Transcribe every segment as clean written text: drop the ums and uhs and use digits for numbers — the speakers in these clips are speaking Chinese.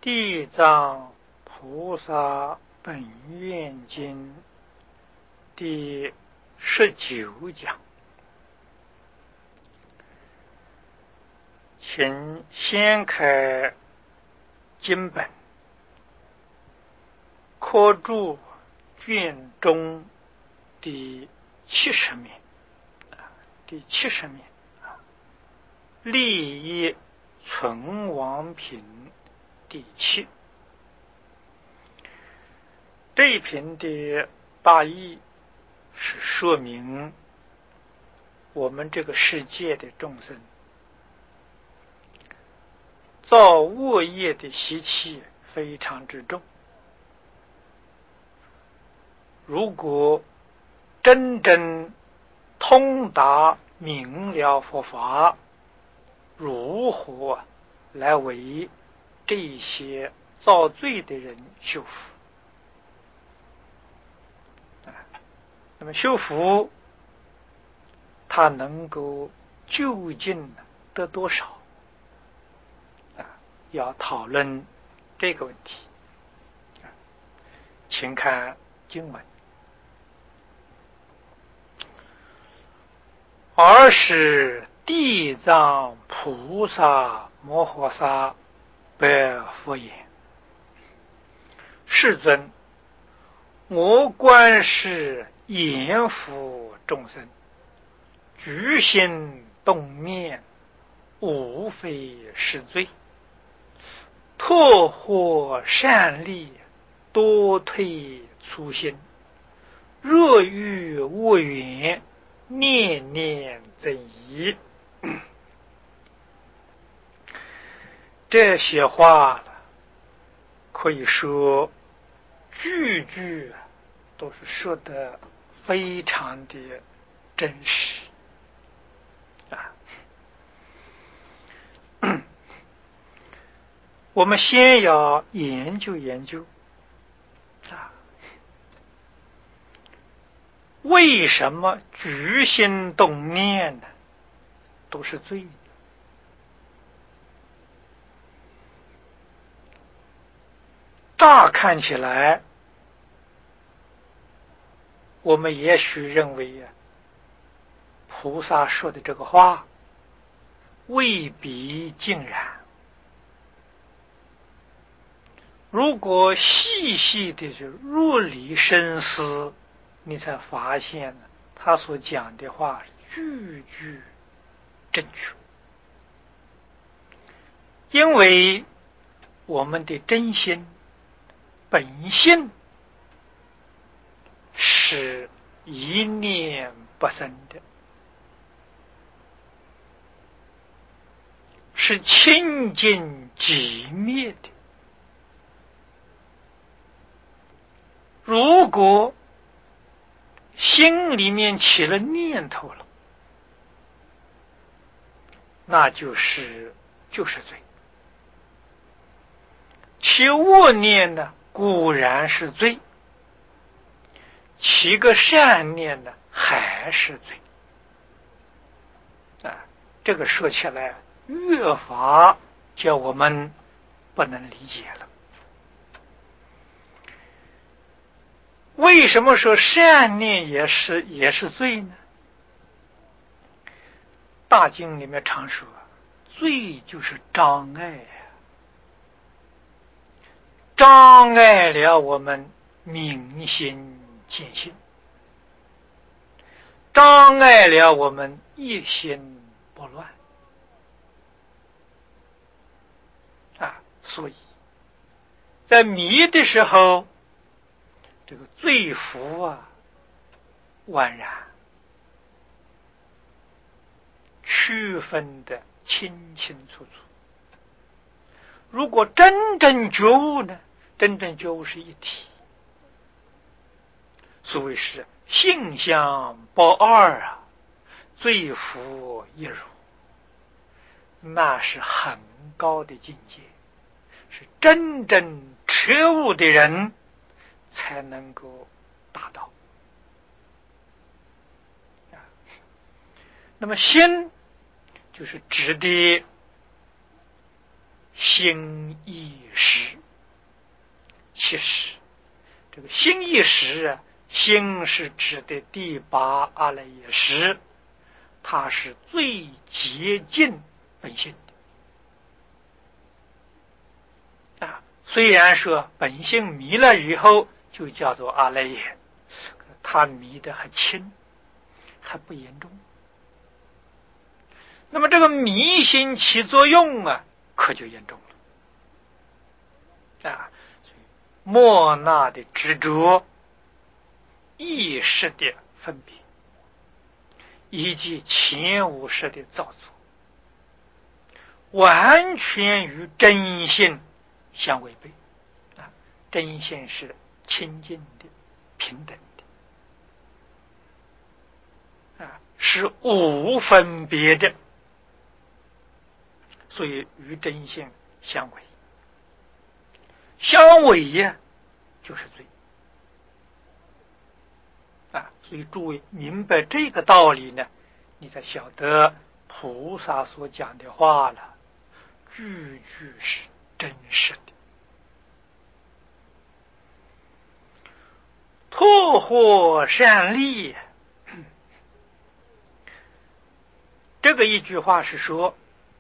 地藏菩萨本愿经第19讲，请先开经本，科注卷中第70面，第70面，利益存亡品第7。这一品的大意是说明我们这个世界的众生造恶业的习气非常之重，如果真正通达明了佛法，如何来为这些造罪的人修福？那么修福他能够究竟得多少？要讨论这个问题，请看经文。尔时地藏菩萨摩诃萨白佛言：世尊，我观是严福众生，举心动念，无非是罪，破获善利，多退粗心，若遇恶缘，念念增疑。这些话可以说句句都是说得非常的真实我们先要研究研究为什么举心动念呢都是罪？乍看起来，我们也许认为菩萨说的这个话未必尽然。如果细细的入理深思，你才发现他所讲的话句句正确。因为我们的真心本性是一念不生的，是清净寂灭的。如果心里面起了念头了，那就是罪。起恶念呢，固然是罪；起个善念呢，还是罪。这个说起来，越发叫我们不能理解了。为什么说善念也是罪呢？大经里面常说，罪就是障碍，障碍了我们明心见性，障碍了我们一心不乱所以在迷的时候，这个罪福宛然区分的清清楚楚。如果真正觉悟呢，真正觉悟是一体，所谓是性相不二罪福一如，那是很高的境界，是真正彻悟的人才能够达到。那么心就是指的心意识， 其实这个心意识啊，心是指的第八阿赖耶识，它是最接近本性的啊。虽然说本性迷了以后就叫做阿赖耶，它迷得还轻，还不严重。那么这个迷心起作用啊，可就严重了啊。莫那的执着、意识的分别，以及前无识的造作，完全与真性相违背啊！真性是清净的、平等的啊，是无分别的，所以与真性相违。相违呀，就是罪啊！所以诸位明白这个道理呢，你才晓得菩萨所讲的话了，句句是真实的。拓获善利，这个一句话是说，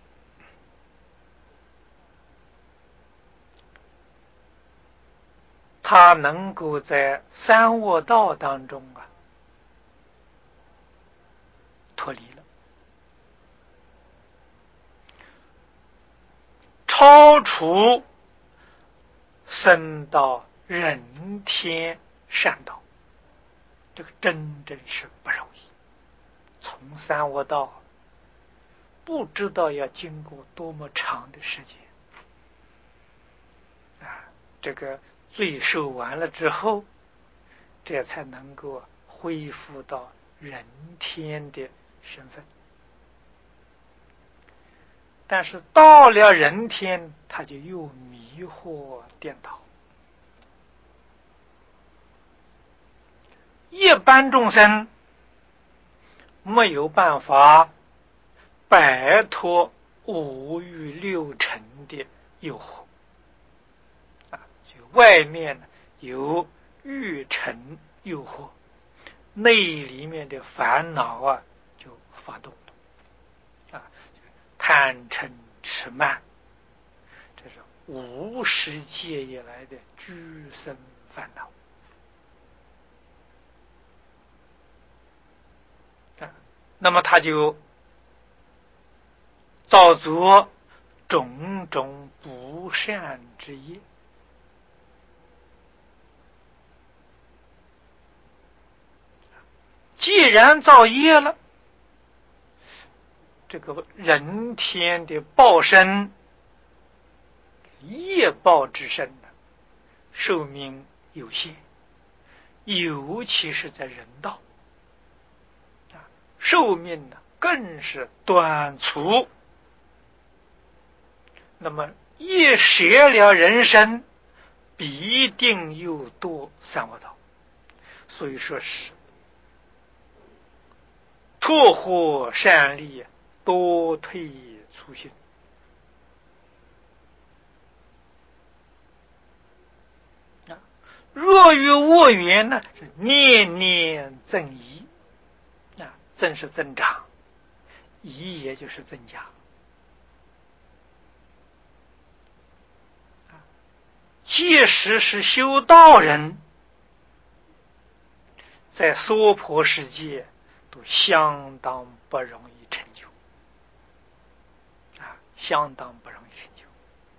他能够在三恶道当中啊脱离了，超出升到人天善道，这个真正是不容易。从三恶道不知道要经过多么长的时间啊！这个罪受完了之后，这才能够恢复到人天的身份。但是到了人天，他就又迷惑颠倒。一般众生没有办法摆脱五欲六尘的诱惑啊，就外面有欲尘诱惑，内里面的烦恼啊就发动了啊，贪嗔痴慢，这是无始界以来的居生烦恼啊。那么他就造作种种不善之业，既然造业了，这个人天的报身，业报之身呢，寿命有限，尤其是在人道啊，寿命呢更是短促。那么一舍了人生，必定又堕三恶道，所以说是拓获善利，多退粗心啊。若与恶缘呢，是念念增益啊，增是增长，益也就是增加。即使是修道人，在娑婆世界都相当不容易成就啊，相当不容易成就。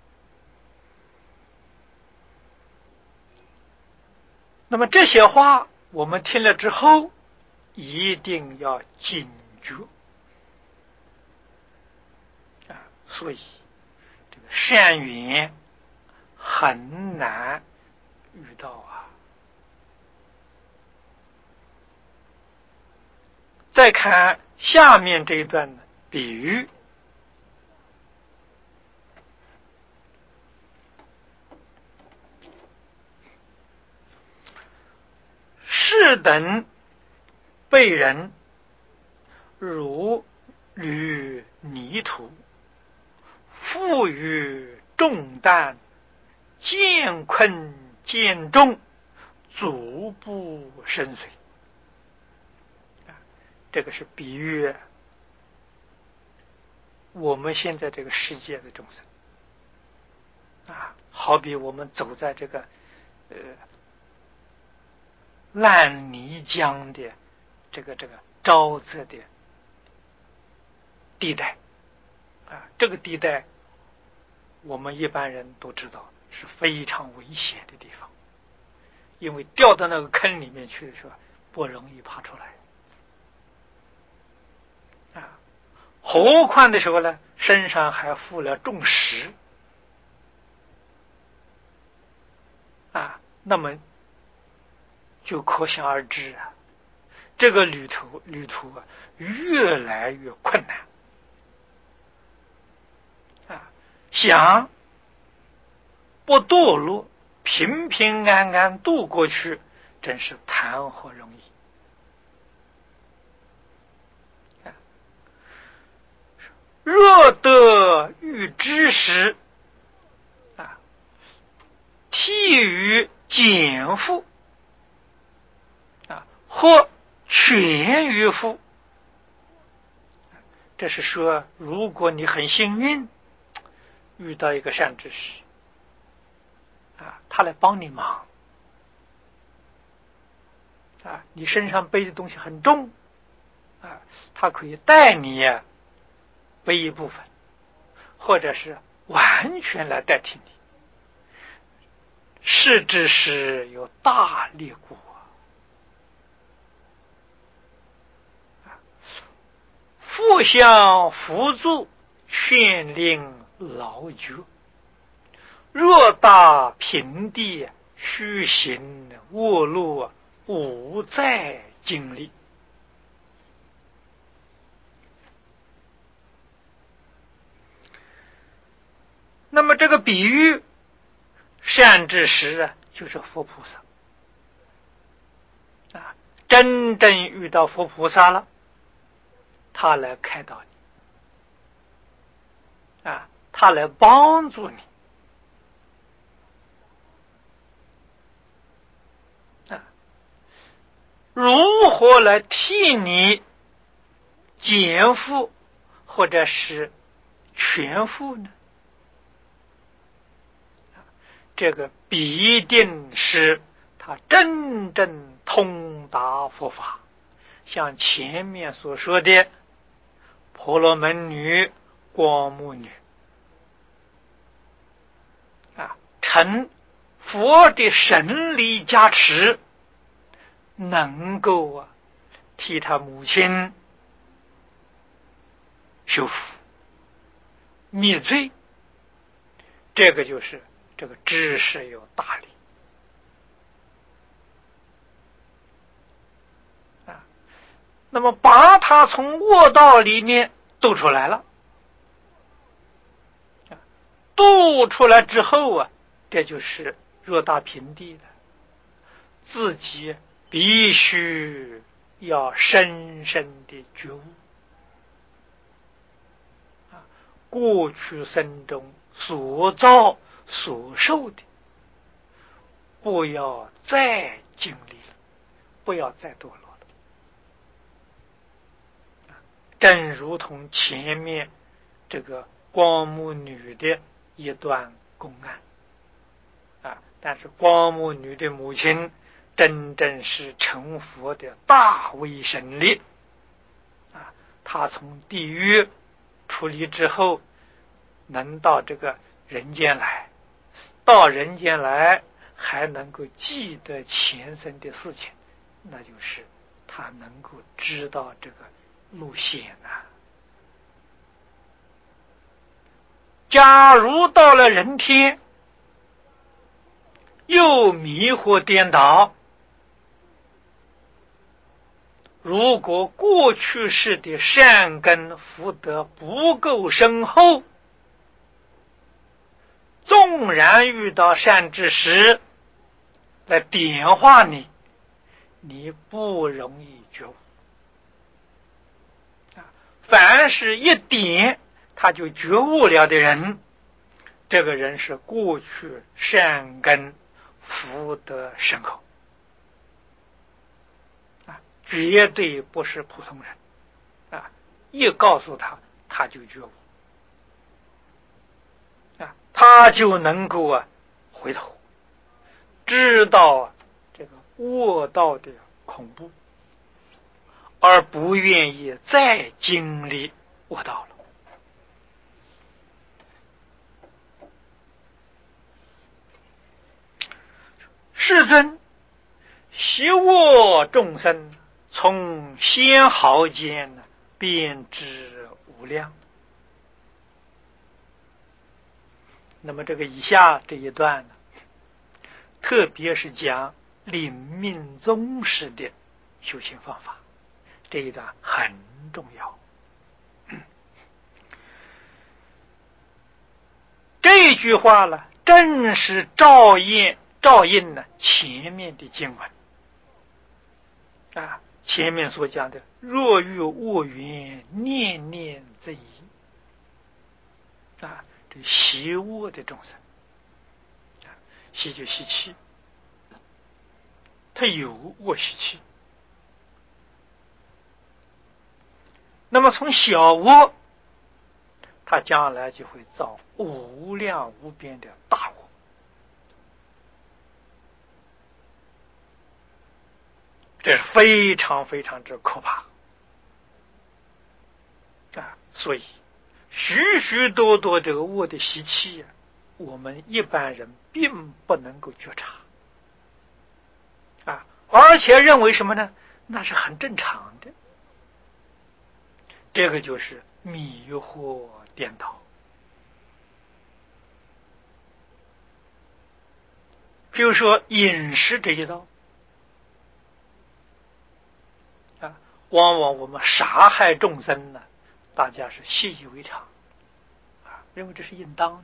那么这些话我们听了之后，一定要警觉啊！所以这个善缘很难遇到啊。再看下面这一段的比喻，是等被人如履泥土，负于重担，艰困渐重，足不深邃。这个是比喻我们现在这个世界的众生好比我们走在这个烂泥浆的这个沼泽的地带这个地带我们一般人都知道是非常危险的地方，因为掉到那个坑里面去的时候不容易爬出来何况的时候呢，身上还负了重石那么就可想而知这个旅途越来越困难想不堕落，平平安安度过去，真是谈何容易若得欲知时替于减负或全于负。这是说如果你很幸运遇到一个善知识他来帮你忙你身上背的东西很重他可以带你背一部分，或者是完全来代替你，是知识有大力故复向辅助劝令劳觉，若大平地虚行卧路无再经历。那么这个比喻善知识就是佛菩萨真正遇到佛菩萨了，他来开导你他来帮助你如何来替你减负或者是全负呢？这个必定是他真正通达佛法，像前面所说的婆罗门女、光目女承佛的神力加持，能够替他母亲修复灭罪，这个就是这个知识有大力那么把他从卧道里面渡出来了渡出来之后这就是若大平地的，自己必须要深深的觉悟过去生中所造所受的不要再经历了，不要再堕落了。正如同前面这个光目女的一段公案但是光目女的母亲真正是成佛的大威神力她从地狱出离之后能到这个人间来，到人间来还能够记得前生的事情，那就是他能够知道这个路线假如到了人天又迷惑颠倒，如果过去世的善根福德不够深厚，纵然遇到善知识来点化你，你不容易觉悟凡是一点他就觉悟了的人，这个人是过去善根福德深厚啊，绝对不是普通人啊！一告诉他，他就觉悟啊，他就能够回头，知道这个恶道的恐怖，而不愿意再经历恶道了。世尊习恶众生，从先毫间便知无量。那么这个以下这一段呢，特别是讲领命宗师的修行方法，这一段很重要。这句话呢，正是照应前面的经文啊，前面所讲的若遇恶缘，念念增益啊，这习恶的众生啊，习就习气，他有恶习气。那么从小恶，他将来就会造无量无边的大恶。这是非常非常之可怕啊！所以许许多多这个恶的习气我们一般人并不能够觉察啊，而且认为什么呢？那是很正常的。这个就是迷惑颠倒。比如说饮食这一道啊，往往我们杀害众生呢，大家是习以为常啊，认为这是应当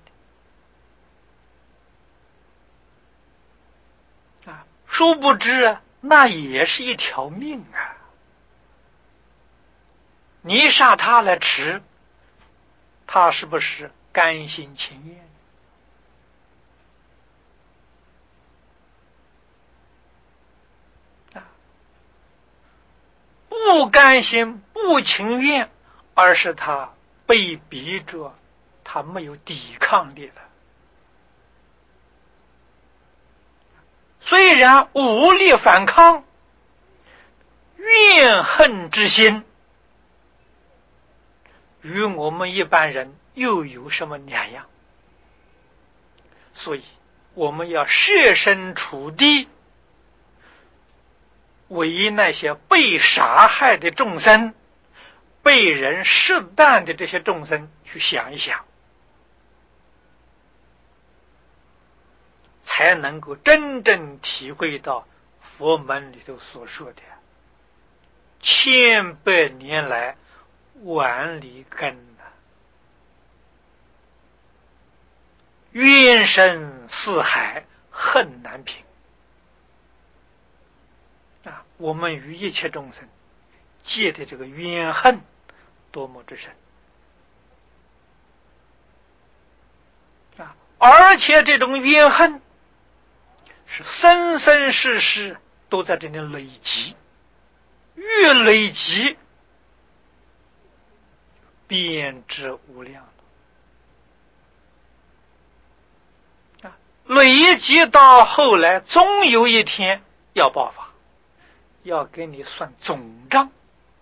的啊，殊不知那也是一条命啊！你杀他来吃，他是不是甘心情愿？不甘心不情愿，而是他被逼着，他没有抵抗力了。虽然无力反抗，怨恨之心与我们一般人又有什么两样？所以我们要设身处地，为那些被杀害的众生，被人试探的这些众生去想一想，才能够真正体会到佛门里头所说的千百年来万里根冤深似海，恨难平啊！我们与一切众生结的这个冤恨多么之深啊！而且这种冤恨是生生世世都在这里累积，越累积便知无量啊！累积到后来，总有一天要爆发，要给你算总账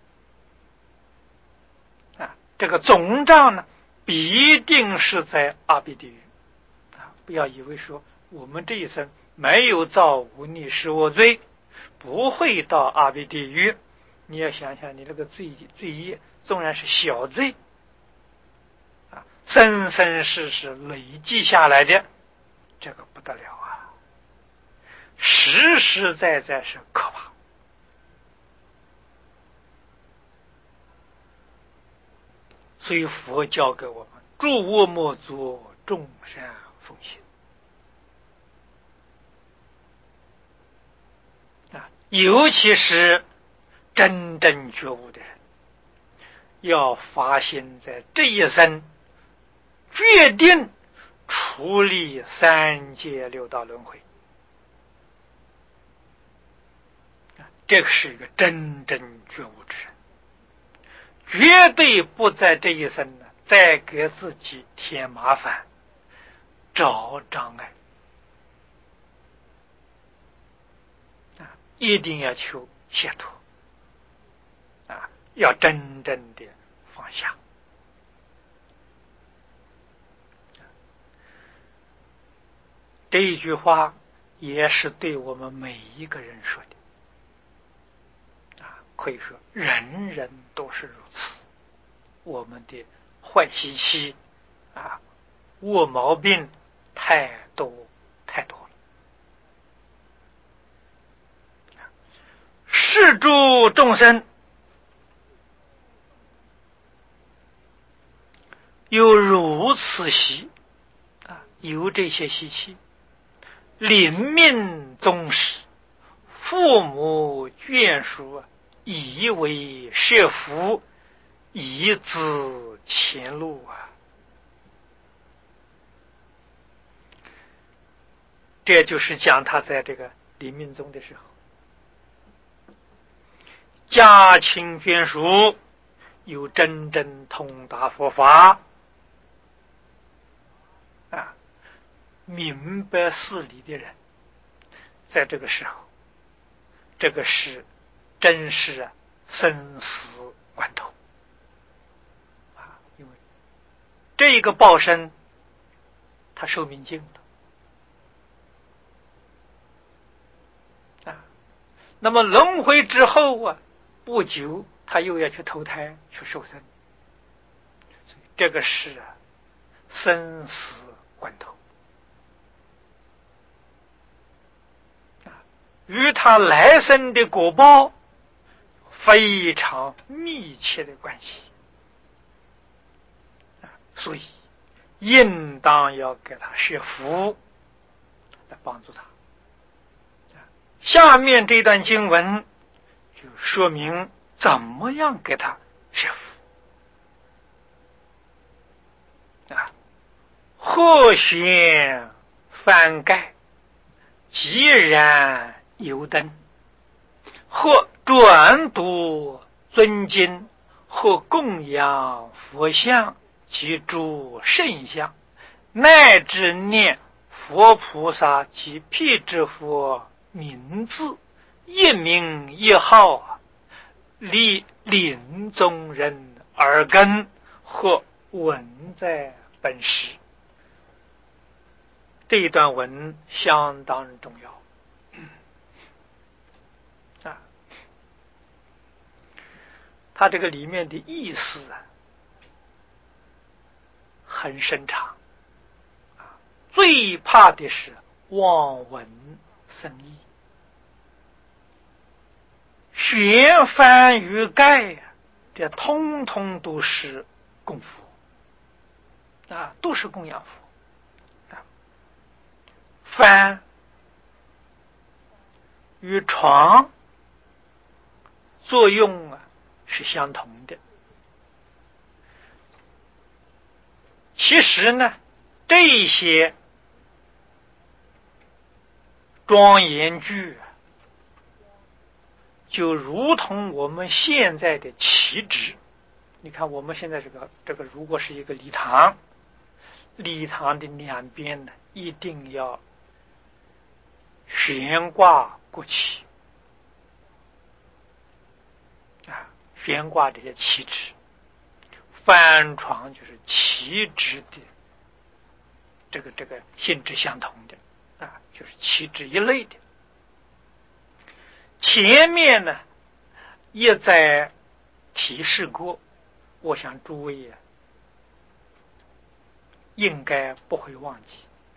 啊！这个总账呢，必定是在阿鼻地狱啊！不要以为说我们这一生没有造无逆十恶罪，不会到阿鼻地狱。你要想想，你这个罪业纵然是小罪啊，生生世世累积下来的，这个不得了啊！实实在在是可怕。所以佛教给我们诸恶莫作，众善奉行啊，尤其是真正觉悟的人，要发心在这一生决定处理三界六道轮回这个是一个真正觉悟之人，绝对不在这一生呢再给自己添麻烦、找障碍一定要求解脱要真正的放下。这一句话也是对我们每一个人说的可以说人人都是如此。我们的坏习气恶毛病太多太多了。世诸众生有如此习有这些习气，临命终时，父母眷属以为设福，以资前路这就是讲他在这个临命终的时候，家亲眷属有真正通达佛法明白事理的人，在这个时候，这个是真是生死关头因为这一个报身他寿命尽了那么轮回之后不久他又要去投胎去受生，所以这个是生死关头与他来生的果报非常密切的关系所以应当要给他设福来帮助他。下面这段经文就说明怎么样给他设福或旋翻盖，即然油灯，或转读尊经，或供养佛像及诸圣像，乃至念佛菩萨及辟支佛名字，一名一号，离临终人耳根，或闻在本时。这一段文相当重要它这个里面的意思很深长最怕的是望文生义，旋翻与盖这通通都是供佛都是供养佛翻与床作用是相同的。其实呢，这些庄严句就如同我们现在的旗帜。你看我们现在这个如果是一个礼堂，礼堂的两边呢一定要悬挂国旗悬挂这些旗帜。翻床就是旗帜的这个性质相同的就是旗帜一类的。前面呢也在提示过，我想诸位应该不会忘记。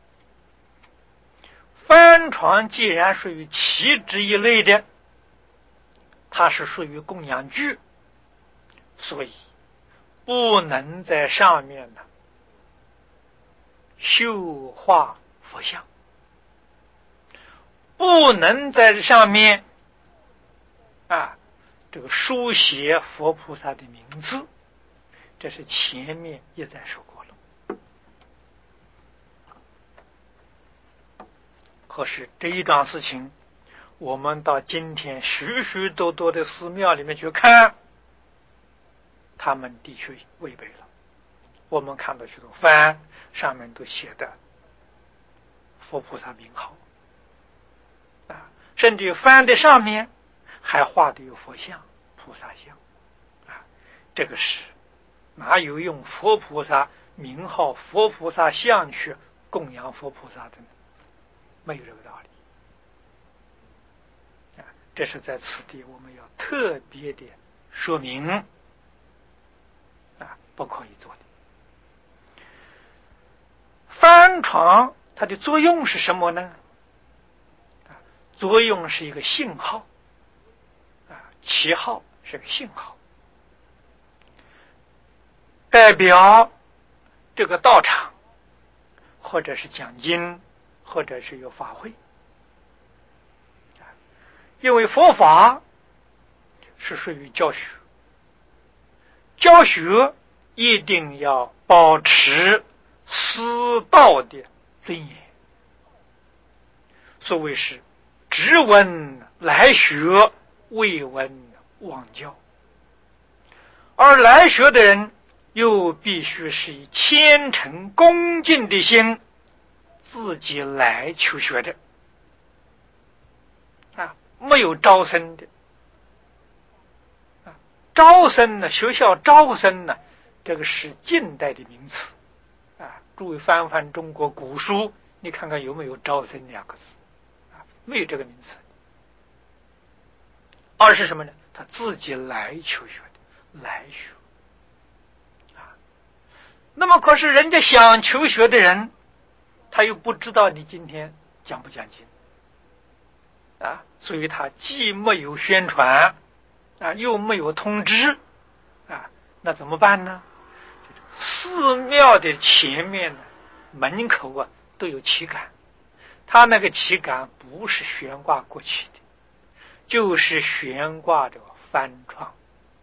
翻床既然属于旗帜一类的，它是属于供养具，所以不能在上面绣画佛像，不能在上面这个书写佛菩萨的名字，这是前面也在说过了。可是这一桩事情我们到今天许许多多的寺庙里面去看，他们的确违背了。我们看到许多幡上面都写的佛菩萨名号啊，甚至幡的上面还画的有佛像、菩萨像啊，这个是哪有用佛菩萨名号、佛菩萨像去供养佛菩萨的呢？没有这个道理啊！这是在此地我们要特别的说明啊，不可以做的。幡床它的作用是什么呢？作用是一个信号啊，旗号是个信号，代表这个道场或者是讲经，或者是有法会。因为佛法是属于教学，教学一定要保持师道的尊严。所谓是只闻来学，未闻忘教。而来学的人又必须是以虔诚恭敬的心自己来求学的啊，没有招生的啊。招生呢，学校招生呢，这个是近代的名词啊。诸位翻翻中国古书，你看看有没有招生两个字啊？没有这个名词。而是什么呢？他自己来求学的，来学啊。那么可是人家想求学的人，他又不知道你今天讲不讲经啊，所以他既没有宣传啊，又没有通知啊，那怎么办呢？寺庙的前面门口啊都有旗杆，他那个旗杆不是悬挂过去的，就是悬挂着幡窗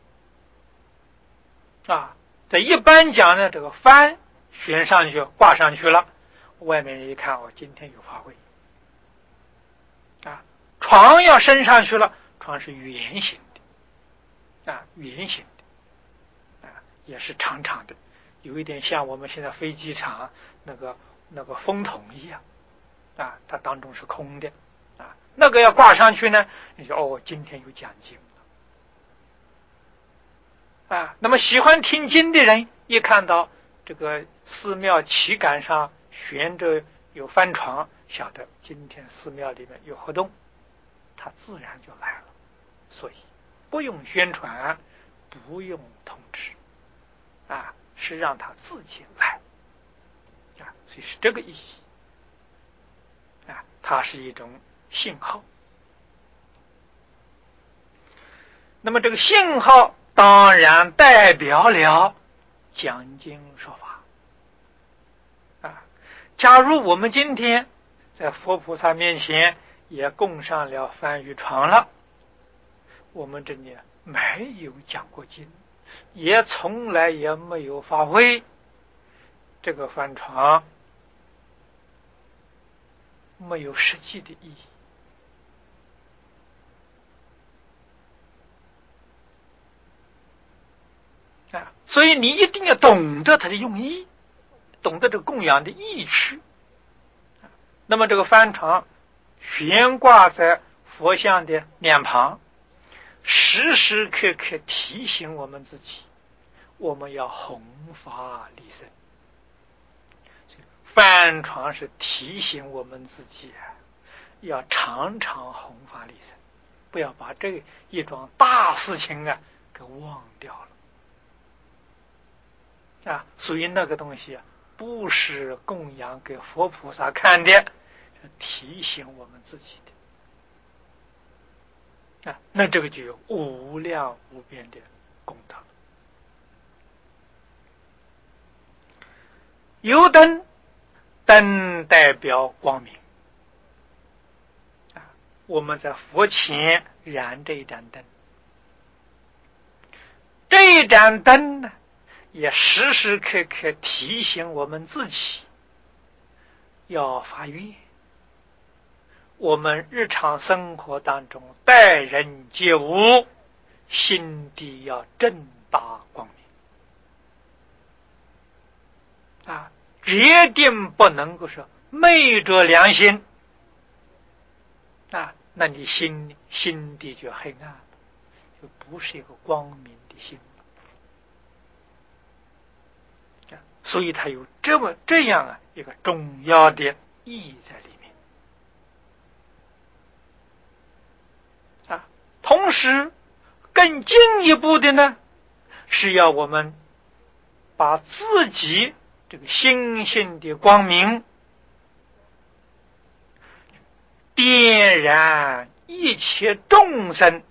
啊。在一般讲呢，这个幡悬上去挂上去了，外面一看哦，今天有法会啊。床要升上去了，床是圆形的啊，圆形的啊，也是长长的，有一点像我们现在飞机场那个风筒一样啊，它当中是空的啊。那个要挂上去呢，你说哦，今天有讲经了啊。那么喜欢听经的人一看到这个寺庙旗杆上悬着有幡床，晓得今天寺庙里面有活动，他自然就来了。所以不用宣传，不用通知啊，是让他自己来啊，所以是这个意义啊，它是一种信号。那么这个信号当然代表了讲经说法啊。假如我们今天在佛菩萨面前也供上了幡与床了，我们这里没有讲过经，也从来也没有发挥，这个幡床没有实际的意义啊。所以你一定要懂得它的用意，懂得这个供养的意趣。那么这个幡床悬挂在佛像的两旁，时时刻刻提醒我们自己，我们要弘法利生。幡床是提醒我们自己要常常弘法利生，不要把这一桩大事情给忘掉了啊。所以那个东西不是供养给佛菩萨看的，是提醒我们自己的啊。那这个就有无量无边的功德。油灯，灯代表光明啊，我们在佛前燃这一盏灯，这一盏灯呢，也时时刻刻提醒我们自己要发愿， 我们日常生活当中待人接物，心地要正大光明啊，决定不能够说昧着良心啊，那你心地就黑暗了，就不是一个光明的心啊。所以它有这样一个重要的意义在里面啊。同时更进一步的呢，是要我们把自己这个心性的光明点燃一切众生